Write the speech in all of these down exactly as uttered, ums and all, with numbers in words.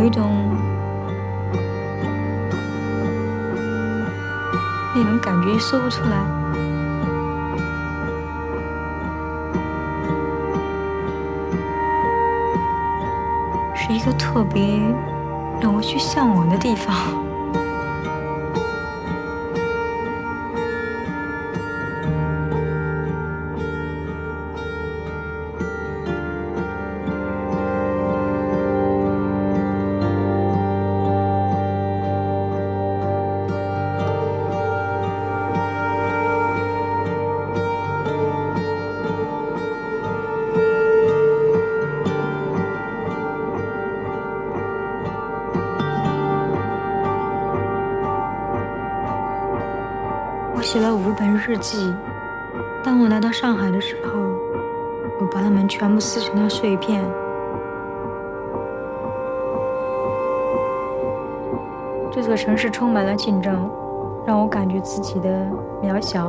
一种那种感觉说不出来，是一个特别让我去向往的地方。我写了五本日记，当我来到上海的时候，我把它们全部撕成了碎片。这座城市充满了竞争，让我感觉自己的渺小。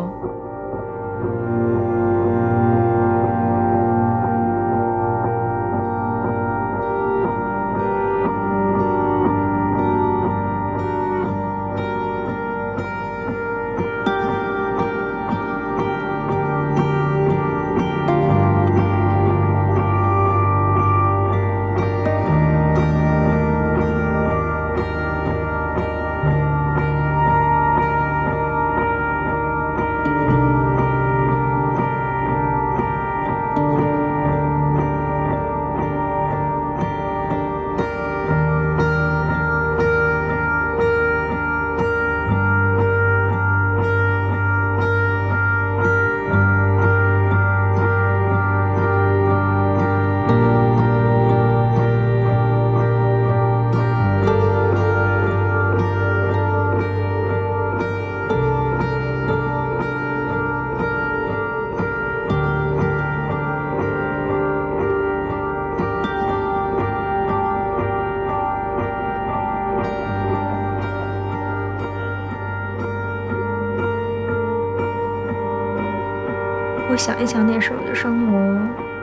我想一想那时候的生活，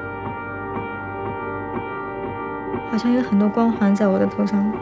好像有很多光环在我的头上。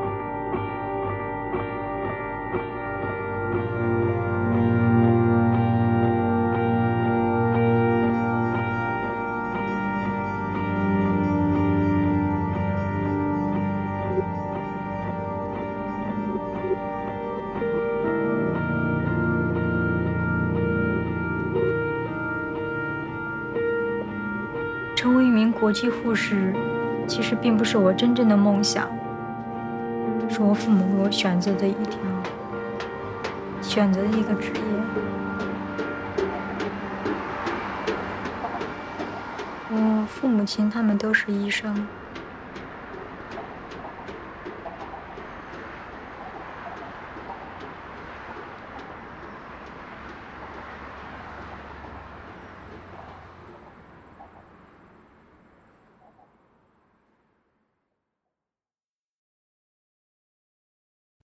成为一名国际护士，其实并不是我真正的梦想，是我父母为我选择的一条，选择的一个职业。我父母亲他们都是医生。